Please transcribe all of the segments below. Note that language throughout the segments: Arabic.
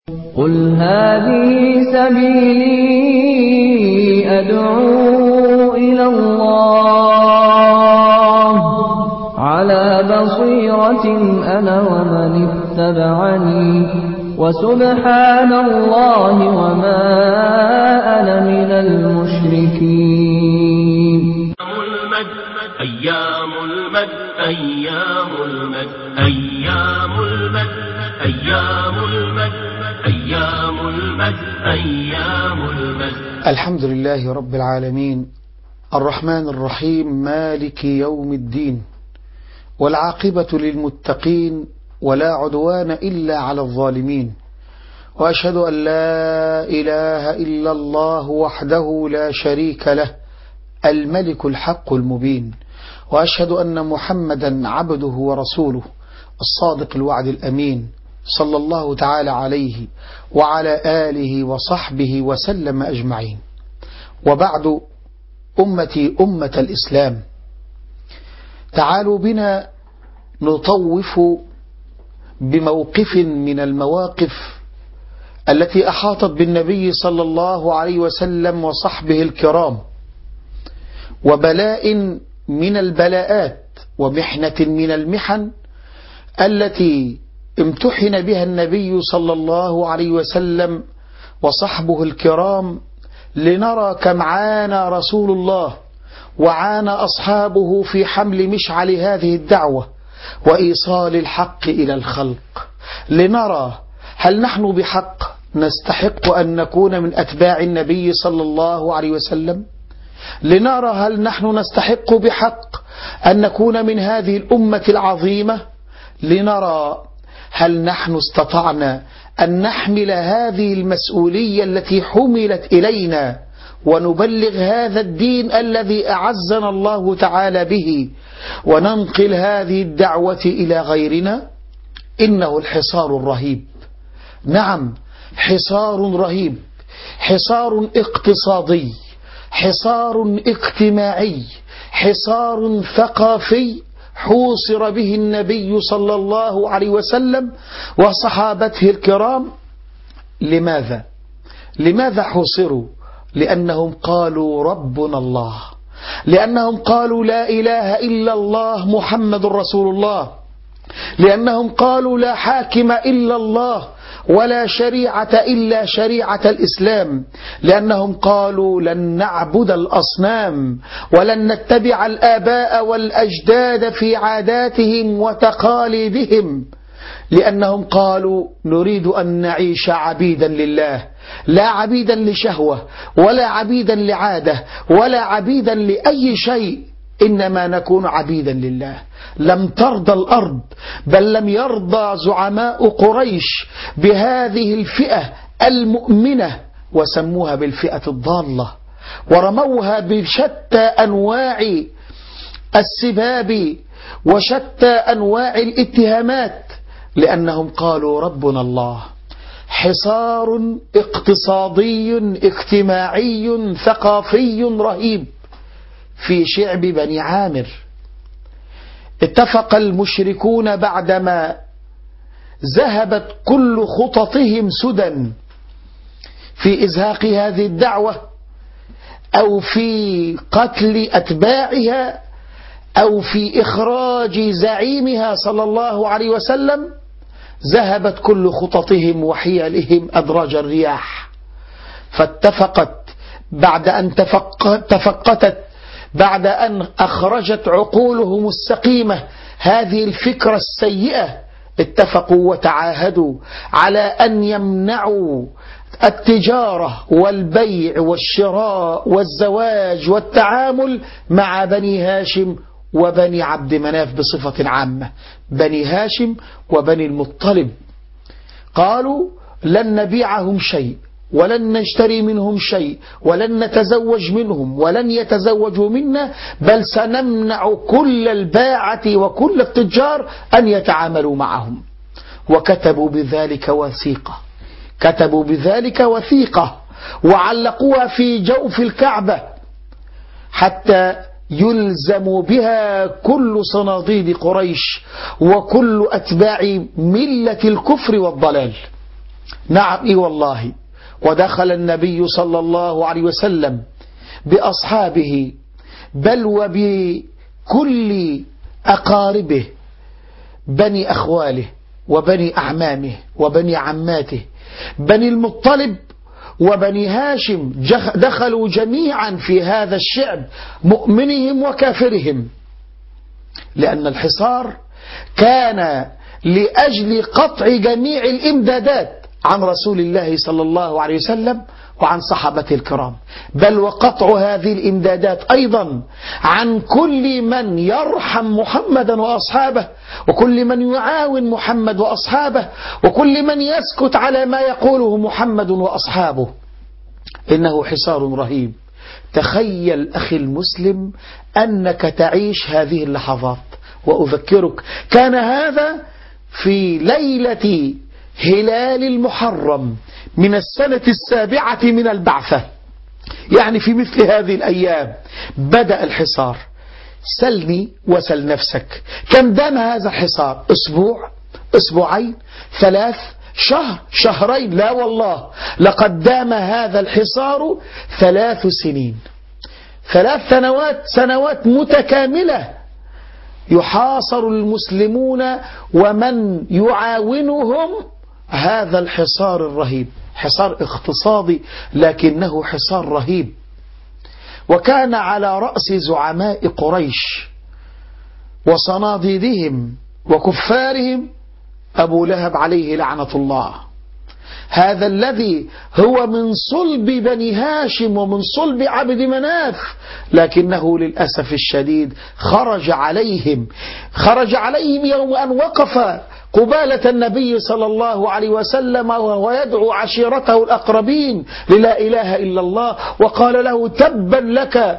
قل هذه سبيلي أدعو إلى الله على بصيرة أنا ومن اتبعني وسبحان الله وما أنا من المشركين. أيام المد أيام المد أيام المد أيام المد أيام المد أيام المد. الحمد لله رب العالمين الرحمن الرحيم مالك يوم الدين، والعاقبة للمتقين ولا عدوان إلا على الظالمين، وأشهد أن لا إله إلا الله وحده لا شريك له الملك الحق المبين، وأشهد أن محمدا عبده ورسوله الصادق الوعد الأمين صلى الله تعالى عليه وعلى آله وصحبه وسلم أجمعين. وبعد، أمتي أمة الإسلام، تعالوا بنا نطوف بموقف من المواقف التي أحاطت بالنبي صلى الله عليه وسلم وصحبه الكرام، وبلاء من البلاءات ومحنة من المحن التي امتحن بها النبي صلى الله عليه وسلم وصحبه الكرام، لنرى كم عانى رسول الله وعانى أصحابه في حمل مشعل هذه الدعوة وإيصال الحق إلى الخلق، لنرى هل نحن بحق نستحق أن نكون من أتباع النبي صلى الله عليه وسلم، لنرى هل نحن نستحق بحق أن نكون من هذه الأمة العظيمة، لنرى هل نحن استطعنا أن نحمل هذه المسؤولية التي حملت إلينا ونبلغ هذا الدين الذي أعزنا الله تعالى به وننقل هذه الدعوة إلى غيرنا. إنه الحصار الرهيب، نعم حصار رهيب، حصار اقتصادي، حصار اجتماعي، حصار ثقافي حوصر به النبي صلى الله عليه وسلم وصحابته الكرام. لماذا؟ لماذا حوصروا؟ لأنهم قالوا ربنا الله، لأنهم قالوا لا إله إلا الله محمد رسول الله، لأنهم قالوا لا حاكم إلا الله ولا شريعة إلا شريعة الإسلام، لأنهم قالوا لن نعبد الأصنام ولن نتبع الآباء والأجداد في عاداتهم وتقاليدهم، لأنهم قالوا نريد أن نعيش عبيدا لله، لا عبيدا لشهوة ولا عبيدا لعادة ولا عبيدا لأي شيء، إنما نكون عبيدا لله. لم ترضى الأرض، بل لم يرضى زعماء قريش بهذه الفئة المؤمنة، وسموها بالفئة الضالة، ورموها بشتى أنواع السباب وشتى أنواع الاتهامات، لأنهم قالوا ربنا الله. حصار اقتصادي اجتماعي ثقافي رهيب في شعب بني عامر. اتفق المشركون بعدما ذهبت كل خططهم سدى في إزهاق هذه الدعوة أو في قتل أتباعها أو في إخراج زعيمها صلى الله عليه وسلم، ذهبت كل خططهم وحيلهم أدراج الرياح، فاتفقت بعد أن تفقتت، بعد أن أخرجت عقولهم السقيمة هذه الفكرة السيئة، اتفقوا وتعاهدوا على أن يمنعوا التجارة والبيع والشراء والزواج والتعامل مع بني هاشم وبني عبد مناف بصفة عامة، بني هاشم وبني المطلب. قالوا لن نبيعهم شيء ولن نشتري منهم شيء ولن نتزوج منهم ولن يتزوجوا منا، بل سنمنع كل الباعة وكل التجار أن يتعاملوا معهم. وكتبوا بذلك وثيقة، كتبوا بذلك وثيقة وعلقوها في جوف الكعبة حتى يلزم بها كل صناديد قريش وكل أتباع ملة الكفر والضلال. نعم، والله. ودخل النبي صلى الله عليه وسلم بأصحابه بل وبكل أقاربه، بني أخواله وبني أعمامه وبني عماته، بني المطلب وبني هاشم، دخلوا جميعا في هذا الشعب، مؤمنهم وكافرهم، لأن الحصار كان لأجل قطع جميع الإمدادات عن رسول الله صلى الله عليه وسلم وعن صحابته الكرام، بل وقطع هذه الإمدادات أيضا عن كل من يرحم محمدا وأصحابه، وكل من يعاون محمد وأصحابه، وكل من يسكت على ما يقوله محمد وأصحابه. إنه حصار رهيب. تخيل أخي المسلم أنك تعيش هذه اللحظات، وأذكرك كان هذا في ليلة هلال المحرم من السنة 7 من البعثة، يعني في مثل هذه الأيام بدأ الحصار. سلني وسل نفسك، كم دام هذا الحصار؟ أسبوع، أسبوعين، 3 شهر، شهرين؟ لا والله، لقد دام هذا الحصار 3 سنين، 3 سنوات متكاملة يحاصر المسلمون ومن يعاونهم هذا الحصار الرهيب. حصار اقتصادي لكنه حصار رهيب. وكان على رأس زعماء قريش وصناديدهم وكفارهم أبو لهب عليه لعنة الله، هذا الذي هو من صلب بني هاشم ومن صلب عبد مناف، لكنه للأسف الشديد خرج عليهم يوم أن وقف قبالة النبي صلى الله عليه وسلم وهو يدعو عشيرته الأقربين للا إله إلا الله، وقال له: تبا لك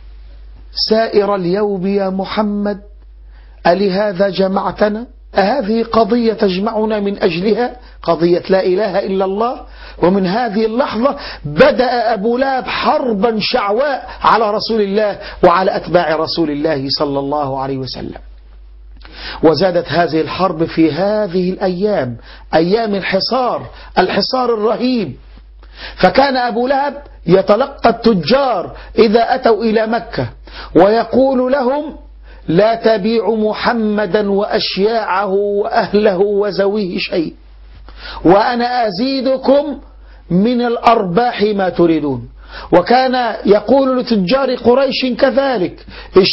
سائر اليوم يا محمد، ألهذا جمعتنا؟ أهذه قضية تجمعنا من أجلها؟ قضية لا إله إلا الله. ومن هذه اللحظة بدأ أبو لهب حربا شعواء على رسول الله وعلى أتباع رسول الله صلى الله عليه وسلم. وزادت هذه الحرب في هذه الأيام، أيام الحصار الرهيب. فكان أبو لهب يتلقى التجار إذا أتوا إلى مكة ويقول لهم: لا تبيعوا محمدا وأشياعه وأهله وزويه شيء، وأنا أزيدكم من الأرباح ما تريدون. وكان يقول لتجار قريش كذلك: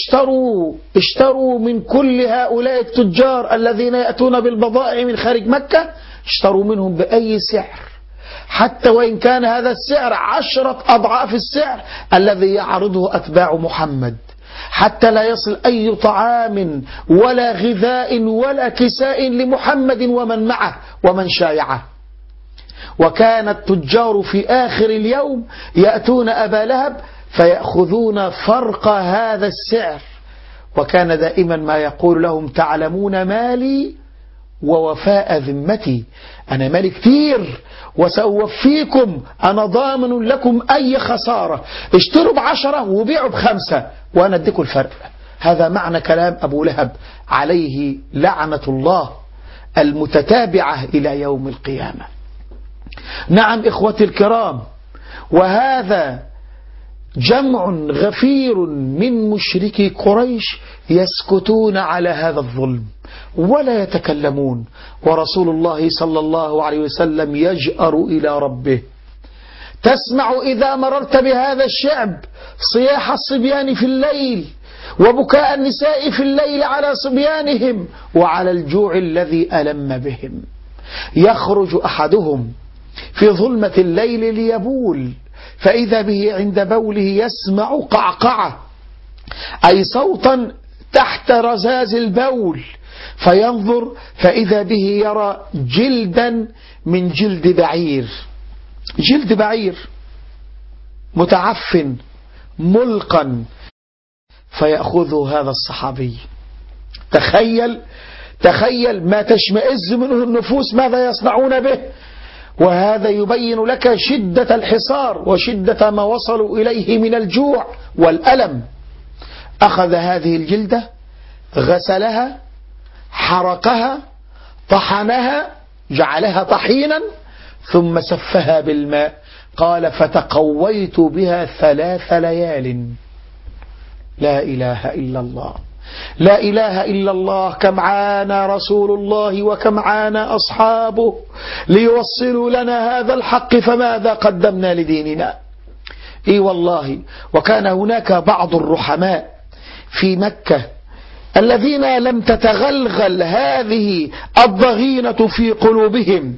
اشتروا من كل هؤلاء التجار الذين يأتون بالبضائع من خارج مكة، اشتروا منهم بأي سعر، حتى وإن كان هذا السعر 10 أضعاف السعر الذي يعرضه أتباع محمد، حتى لا يصل أي طعام ولا غذاء ولا كساء لمحمد ومن معه ومن شايعه. وكان التجار في آخر اليوم يأتون أبا لهب فيأخذون فرق هذا السعر، وكان دائما ما يقول لهم: تعلمون مالي ووفاء ذمتي، أنا مالي كتير وسأوفيكم، أنا ضامن لكم أي خسارة، اشتروا ب10 وبيعوا ب5 وأنا أديكم الفرق. هذا معنى كلام أبو لهب عليه لعنة الله المتتابعة إلى يوم القيامة. نعم إخوتي الكرام، وهذا جمع غفير من مشركي قريش يسكتون على هذا الظلم ولا يتكلمون، ورسول الله صلى الله عليه وسلم يجأر إلى ربه. تسمع إذا مررت بهذا الشعب صياح الصبيان في الليل وبكاء النساء في الليل على صبيانهم وعلى الجوع الذي ألم بهم. يخرج أحدهم في ظلمة الليل ليبول، فإذا به عند بوله يسمع قعقعة، أي صوتا تحت رزاز البول، فينظر فإذا به يرى جلدا من جلد بعير متعفن ملقا، فيأخذه هذا الصحابي. تخيل ما تشمئز منه النفوس ماذا يصنعون به. وهذا يبين لك شدة الحصار وشدة ما وصلوا إليه من الجوع والألم. أخذ هذه الجلدة، غسلها، حرقها، طحنها، جعلها طحينا، ثم سفها بالماء. قال فتقويت بها 3 ليال. لا إله إلا الله، لا إله إلا الله. كم عانى رسول الله وكم عانى أصحابه ليوصلوا لنا هذا الحق، فماذا قدمنا لديننا؟ إي والله. وكان هناك بعض الرحماء في مكة الذين لم تتغلغل هذه الضغينة في قلوبهم،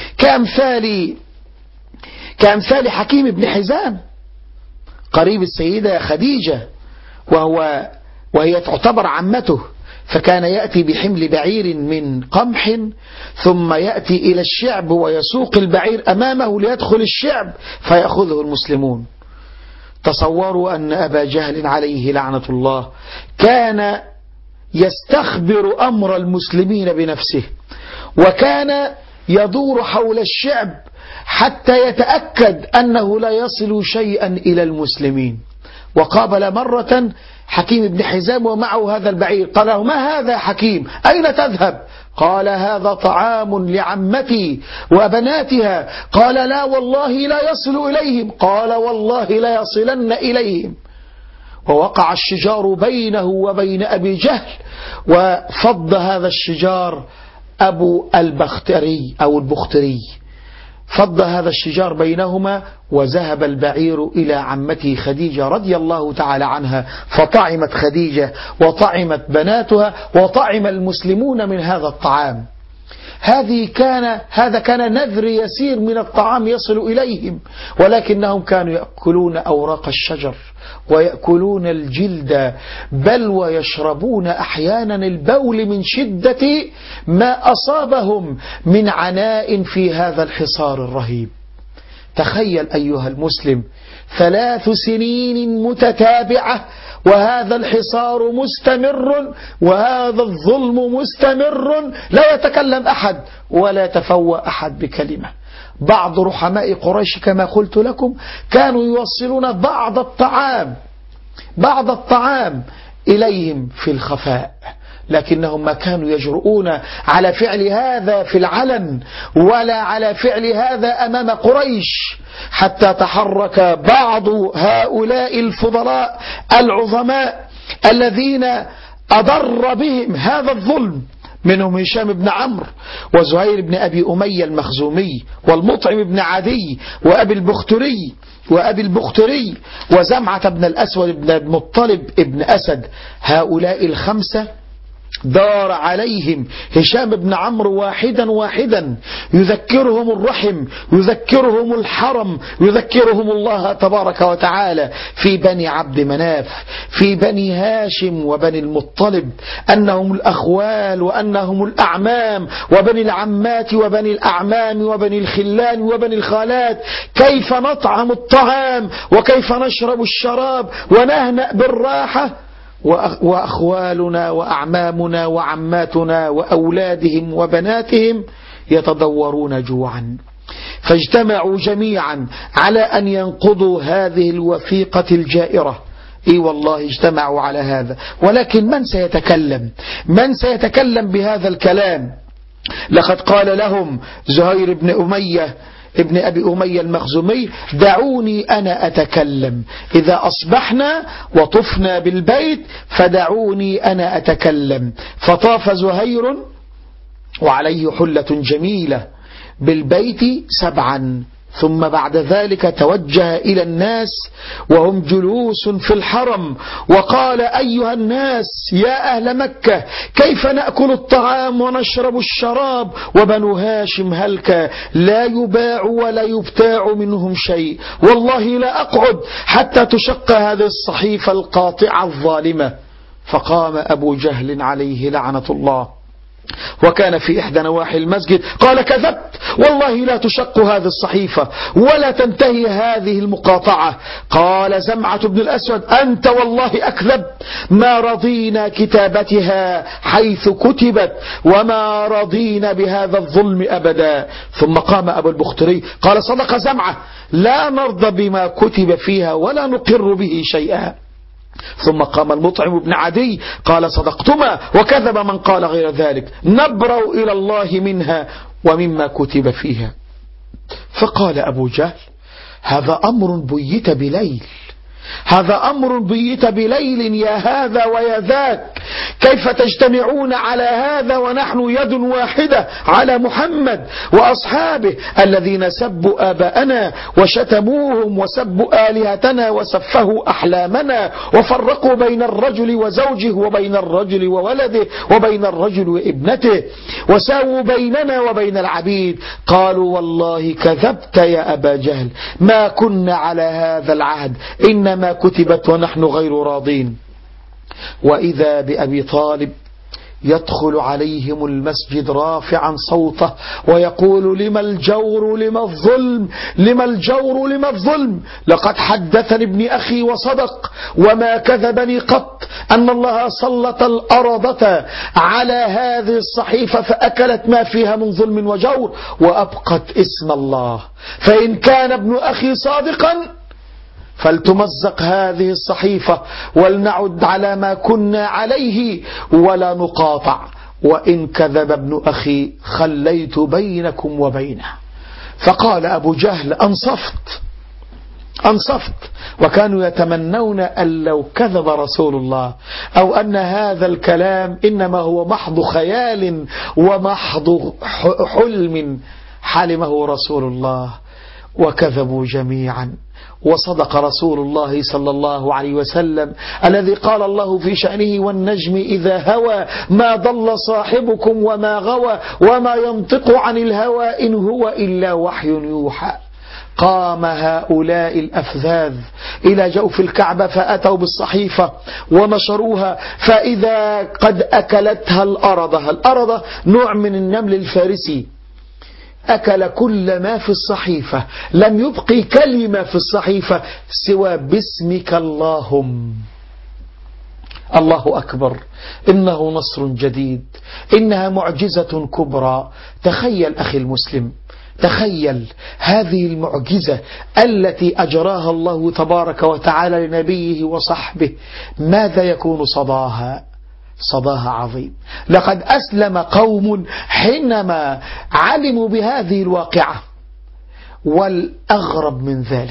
كأمثال حكيم بن حزام قريب السيدة خديجة، وهي تعتبر عمته، فكان يأتي بحمل بعير من قمح ثم يأتي إلى الشعب ويسوق البعير أمامه ليدخل الشعب فيأخذه المسلمون. تصوروا أن أبا جهل عليه لعنة الله كان يستخبر أمر المسلمين بنفسه، وكان يدور حول الشعب حتى يتأكد أنه لا يصل شيئا إلى المسلمين. وقابل مرة حكيم بن حزام ومعه هذا البعير، قال له: ما هذا حكيم؟ أين تذهب؟ قال: هذا طعام لعمتي وبناتها. قال: لا والله لا يصل إليهم. قال: والله لا يصلن إليهم. ووقع الشجار بينه وبين أبي جهل، وفض هذا الشجار أبو البختري أو البختري، فض هذا الشجار بينهما، وذهب البعير إلى عمته خديجة رضي الله تعالى عنها، فطعمت خديجة وطعمت بناتها وطعم المسلمون من هذا الطعام. هذا كان نذر يسير من الطعام يصل إليهم، ولكنهم كانوا يأكلون أوراق الشجر ويأكلون الجلد، بل ويشربون أحيانا البول من شدة ما أصابهم من عناء في هذا الحصار الرهيب. تخيل أيها المسلم 3 سنين متتابعة وهذا الحصار مستمر وهذا الظلم مستمر، لا يتكلم أحد ولا يتفوه أحد بكلمة. بعض رحماء قريش كما قلت لكم كانوا يوصلون بعض الطعام إليهم في الخفاء، لكنهم ما كانوا يجرؤون على فعل هذا في العلن ولا على فعل هذا أمام قريش، حتى تحرك بعض هؤلاء الفضلاء العظماء الذين أضر بهم هذا الظلم، منهم هشام بن عمرو وزهير بن أبي أمية المخزومي والمطعم بن عدي وأبي البختري وزمعة بن الأسود بن المطلب بن أسد. هؤلاء الخمسة دار عليهم هشام بن عمرو واحدا يذكرهم الرحم، يذكرهم الحرم، يذكرهم الله تبارك وتعالى في بني عبد مناف، في بني هاشم وبني المطلب، أنهم الأخوال وأنهم الأعمام وبني العمات وبني الأعمام وبني الخلان وبني الخالات، كيف نطعم الطعام وكيف نشرب الشراب ونهنأ بالراحة وأخوالنا وأعمامنا وعماتنا وأولادهم وبناتهم يتضورون جوعا. فاجتمعوا جميعا على أن ينقضوا هذه الوثيقة الجائرة. إي والله اجتمعوا على هذا، ولكن من سيتكلم بهذا الكلام؟ لقد قال لهم زهير بن أمية ابن أبي أمية المخزومي: دعوني أنا أتكلم، إذا أصبحنا وطفنا بالبيت فدعوني أنا أتكلم. فطاف زهير وعليه حلة جميلة بالبيت 7، ثم بعد ذلك توجه إلى الناس وهم جلوس في الحرم وقال: أيها الناس يا أهل مكة، كيف نأكل الطعام ونشرب الشراب وبنو هاشم هلك لا يباع ولا يبتاع منهم شيء، والله لا أقعد حتى تشق هذه الصحيفة القاطعة الظالمة. فقام أبو جهل عليه لعنة الله وكان في إحدى نواحي المسجد، قال: كذبت، والله لا تشق هذه الصحيفة ولا تنتهي هذه المقاطعة. قال زمعة بن الأسود: أنت والله أكذب، ما رضينا كتابتها حيث كتبت وما رضينا بهذا الظلم أبدا. ثم قام أبو البختري قال: صدق زمعة، لا نرضى بما كتب فيها ولا نقر به شيئا. ثم قام المطعم بن عدي قال: صدقتما، وكذب من قال غير ذلك، نبرأ إلى الله منها ومما كتب فيها. فقال أبو جهل: هذا أمر بيت بليل، هذا أمر بيت بليل يا هذا ويا ذاك، كيف تجتمعون على هذا ونحن يد واحدة على محمد وأصحابه الذين سبوا آباءنا وشتموهم وسبوا آلهتنا وسفهوا أحلامنا وفرقوا بين الرجل وزوجه وبين الرجل وولده وبين الرجل وابنته وساووا بيننا وبين العبيد. قالوا: والله كذبت يا أبا جهل، ما كنا على هذا العهد، إنما كتبت ونحن غير راضين. وإذا بأبي طالب يدخل عليهم المسجد رافعا صوته ويقول: لما الجور لما الظلم، لما الجور لما الظلم، لقد حدثني ابن أخي وصدق وما كذبني قط أن الله سلط الأرضة على هذه الصحيفة فأكلت ما فيها من ظلم وجور وأبقت اسم الله، فإن كان ابن أخي صادقا فلتمزق هذه الصحيفة ولنعد على ما كنا عليه ولا نقاطع، وإن كذب ابن أخي خليت بينكم وبينه. فقال أبو جهل: أنصفت. وكانوا يتمنون أن لو كذب رسول الله أو أن هذا الكلام إنما هو محض خيال ومحض حلم حلمه رسول الله. وكذبوا جميعا، وصدق رسول الله صلى الله عليه وسلم الذي قال الله في شأنه: والنجم إذا هوى ما ضل صاحبكم وما غوى وما ينطق عن الهوى إن هو إلا وحي يوحى. قام هؤلاء الأفذاذ إلى جوف الكعبة فأتوا بالصحيفة ونشروها، فإذا قد أكلتها الأرضة. الأرضة نوع من النمل الفارسي، أكل كل ما في الصحيفة، لم يبقي كلمة في الصحيفة سوى باسمك اللهم. الله أكبر، إنه نصر جديد، إنها معجزة كبرى. تخيل أخي المسلم، تخيل هذه المعجزة التي أجراها الله تبارك وتعالى لنبيه وصحبه، ماذا يكون صداها؟ صداها عظيم. لقد أسلم قوم حينما علموا بهذه الواقعة. والأغرب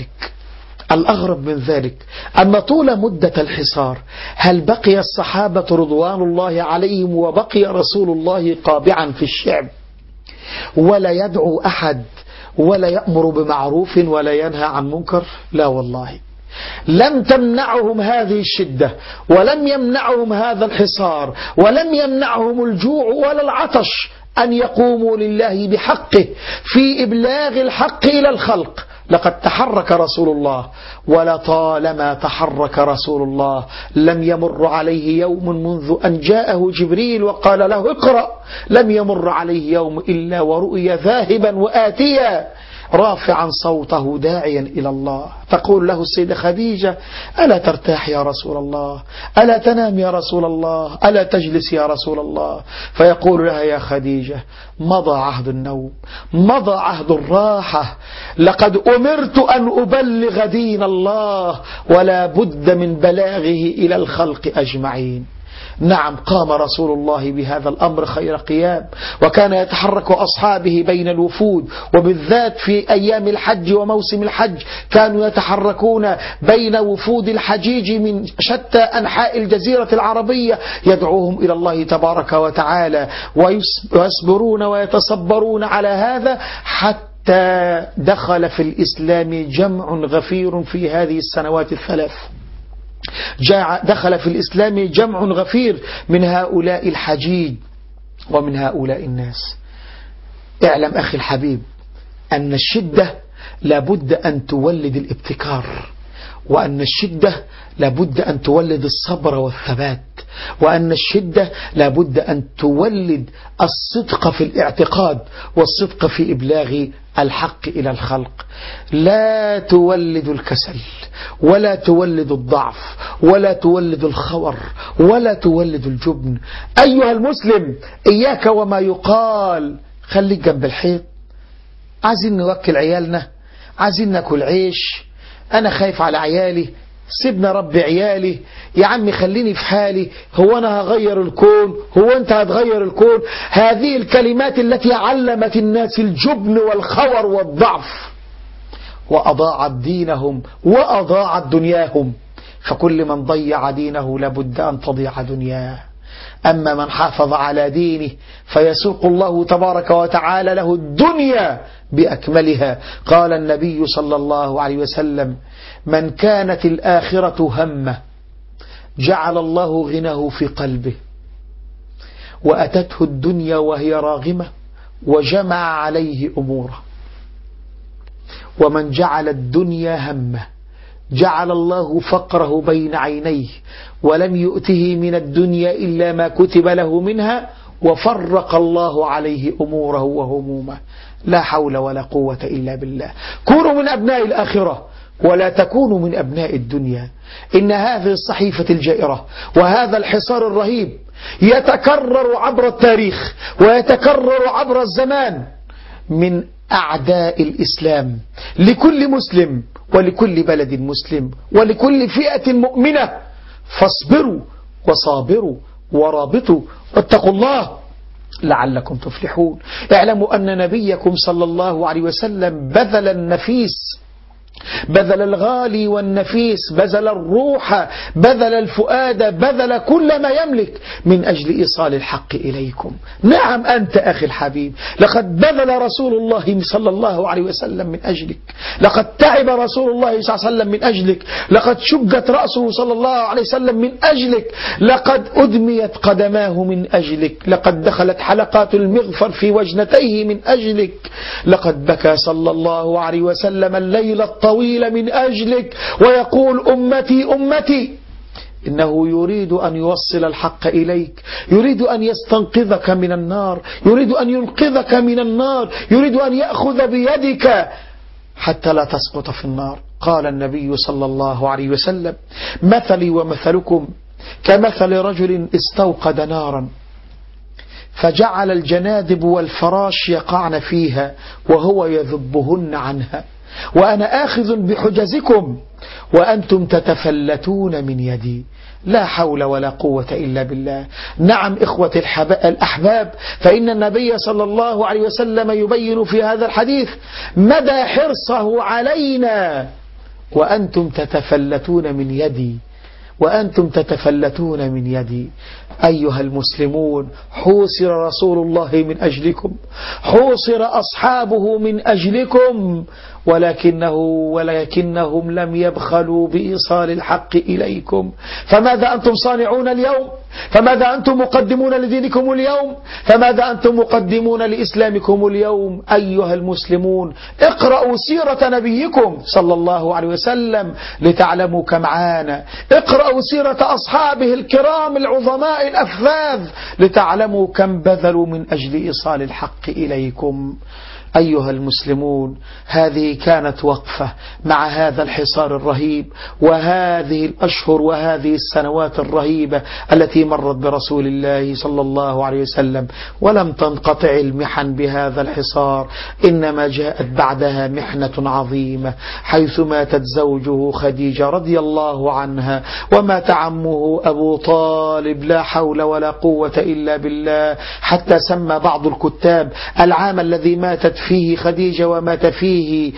من ذلك أن طول مدة الحصار هل بقي الصحابة رضوان الله عليهم وبقي رسول الله قابعا في الشعب ولا يدعو أحد ولا يأمر بمعروف ولا ينهى عن منكر؟ لا والله، لم تمنعهم هذه الشدة، ولم يمنعهم هذا الحصار، ولم يمنعهم الجوع ولا العطش أن يقوموا لله بحقه في إبلاغ الحق إلى الخلق. لقد تحرك رسول الله، ولطالما تحرك رسول الله لم يمر عليه يوم منذ أن جاءه جبريل وقال له اقرأ، لم يمر عليه يوم إلا ورؤي ذاهبا وآتيا رافعا صوته داعيا إلى الله. تقول له السيدة خديجة: ألا ترتاح يا رسول الله؟ ألا تنام يا رسول الله؟ ألا تجلس يا رسول الله؟ فيقول لها: يا خديجة، مضى عهد النوم، مضى عهد الراحة، لقد أمرت أن أبلغ دين الله ولا بد من بلاغه إلى الخلق أجمعين. نعم، قام رسول الله بهذا الأمر خير قيام، وكان يتحرك أصحابه بين الوفود، وبالذات في أيام الحج وموسم الحج كانوا يتحركون بين وفود الحجيج من شتى أنحاء الجزيرة العربية، يدعوهم إلى الله تبارك وتعالى ويصبرون ويتصبرون على هذا حتى دخل في الإسلام جمع غفير في هذه السنوات الثلاث. دخل في الإسلام جمع غفير من هؤلاء الحجيج ومن هؤلاء الناس. اعلم أخي الحبيب أن الشدة لابد أن تولد الابتكار، وأن الشدة لابد أن تولد الصبر والثبات، وأن الشدة لابد أن تولد الصدق في الاعتقاد والصدق في إبلاغ الحق إلى الخلق. لا تولد الكسل، ولا تولد الضعف، ولا تولد الخور، ولا تولد الجبن. أيها المسلم، إياك وما يقال خليك جنب الحيط، عايزين نوكل عيالنا، عايزين ناكل عيش، أنا خايف على عيالي، سيبنا رب عيالي، يا عم خليني في حالي، هو أنا هغير الكون، هو أنت هتغير الكون. هذه الكلمات التي علمت الناس الجبن والخور والضعف، وأضاعت دينهم وأضاعت دنياهم. فكل من ضيع دينه لابد أن تضيع دنياه. أما من حافظ على دينه فيسوق الله تبارك وتعالى له الدنيا بأكملها. قال النبي صلى الله عليه وسلم: من كانت الآخرة همه جعل الله غناه في قلبه، وأتته الدنيا وهي راغمة وجمع عليه أموره. ومن جعل الدنيا همه جعل الله فقره بين عينيه، ولم يؤته من الدنيا إلا ما كتب له منها، وفرق الله عليه أموره وهمومه. لا حول ولا قوة إلا بالله. كونوا من أبناء الآخرة ولا تكونوا من أبناء الدنيا. إن هذه الصحيفة الجائرة وهذا الحصار الرهيب يتكرر عبر التاريخ ويتكرر عبر الزمان من أعداء الإسلام لكل مسلم ولكل بلد مسلم ولكل فئة مؤمنة. فاصبروا وصابروا ورابطوا واتقوا الله لعلكم تفلحون. اعلموا أن نبيكم صلى الله عليه وسلم بذل النفيس، بذل الغالي والنفيس، بذل الروح، بذل الفؤاد، بذل كل ما يملك من أجل إيصال الحق إليكم. نعم أنت أخي الحبيب، لقد بذل رسول الله صلى الله عليه وسلم من أجلك، لقد تعب رسول الله صلى الله عليه وسلم من أجلك، لقد شجت رأسه صلى الله عليه وسلم من أجلك، لقد أدميت قدماه من أجلك، لقد دخلت حلقات المغفر في وجنتيه من أجلك، لقد بكى صلى الله عليه وسلم الليل طويلة من أجلك ويقول: أمتي أمتي. إنه يريد أن يوصل الحق إليك، يريد أن يستنقذك من النار، يريد أن ينقذك من النار، يريد أن يأخذ بيدك حتى لا تسقط في النار. قال النبي صلى الله عليه وسلم: مثلي ومثلكم كمثل رجل استوقد نارا فجعل الجنادب والفراش يقعن فيها وهو يذبهن عنها، وأنا آخذ بحجزكم وأنتم تتفلتون من يدي. لا حول ولا قوة إلا بالله. نعم إخوة الأحباب، فإن النبي صلى الله عليه وسلم يبين في هذا الحديث مدى حرصه علينا. وأنتم تتفلتون من يدي، وأنتم تتفلتون من يدي. أيها المسلمون، حوصر رسول الله من أجلكم، حوصر أصحابه من أجلكم، ولكنهم لم يبخلوا بإيصال الحق إليكم. فماذا أنتم صانعون اليوم؟ فماذا أنتم مقدمون لدينكم اليوم؟ فماذا أنتم مقدمون لإسلامكم اليوم؟ أيها المسلمون، اقرأوا سيرة نبيكم صلى الله عليه وسلم لتعلموا كم عانى، اقرأوا سيرة أصحابه الكرام العظماء الأفذاذ لتعلموا كم بذلوا من أجل إيصال الحق إليكم. أيها المسلمون، هذه كانت وقفة مع هذا الحصار الرهيب وهذه الأشهر وهذه السنوات الرهيبة التي مرت برسول الله صلى الله عليه وسلم، ولم تنقطع المحن بهذا الحصار، إنما جاءت بعدها محنة عظيمة، حيث ماتت زوجه خديجة رضي الله عنها، ومات عمه أبو طالب، لا حول ولا قوة إلا بالله، حتى سمى بعض الكتاب العام الذي ماتت فيه خديجة ومات فيه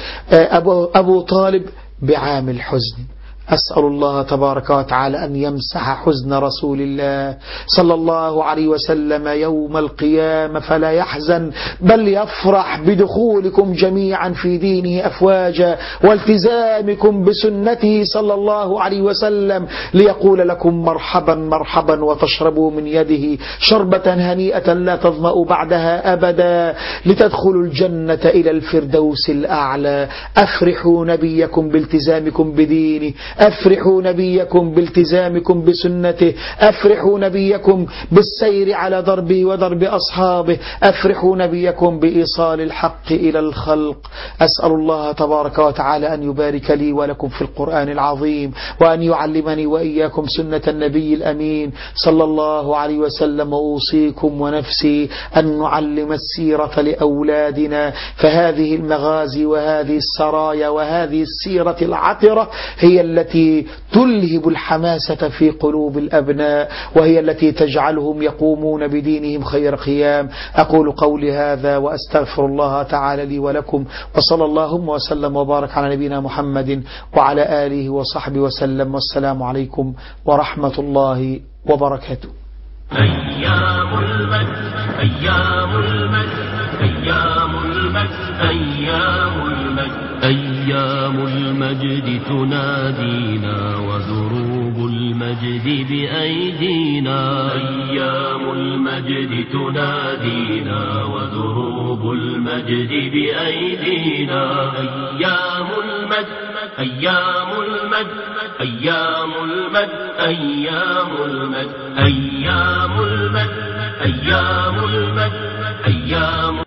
أبو طالب بعام الحزن. أسأل الله تبارك وتعالى أن يمسح حزن رسول الله صلى الله عليه وسلم يوم القيامة فلا يحزن، بل يفرح بدخولكم جميعا في دينه أفواجا والتزامكم بسنته صلى الله عليه وسلم، ليقول لكم مرحبا مرحبا، وتشربوا من يده شربة هنيئة لا تظمأوا بعدها أبدا، لتدخلوا الجنة إلى الفردوس الأعلى. أفرحوا نبيكم بالتزامكم بدينه، أفرحوا نبيكم بالتزامكم بسنته، أفرحوا نبيكم بالسير على دربه ودرب أصحابه، أفرحوا نبيكم بإيصال الحق إلى الخلق. أسأل الله تبارك وتعالى أن يبارك لي ولكم في القرآن العظيم، وأن يعلمني وإياكم سنة النبي الأمين صلى الله عليه وسلم. وأوصيكم ونفسي أن نعلم السيرة لأولادنا، فهذه المغازي وهذه السرايا وهذه السيرة العطرة هي التي التي تلهب الحماسة في قلوب الأبناء، وهي التي تجعلهم يقومون بدينهم خير قيام. أقول قولي هذا وأستغفر الله تعالى لي ولكم، وصلى اللهم وسلم وبارك على نبينا محمد وعلى آله وصحبه وسلم، والسلام عليكم ورحمة الله وبركاته. أيام المجد أيام المجد أيام المجد أيام المجد أيام المجد تنادينا ودروب المجد بأيدينا. أيام المجد تنادينا ودروب المجد بأيدينا. أيام المجد أيام المجد أيام المجد أيام المجد أيام المجد أيام المجد أيام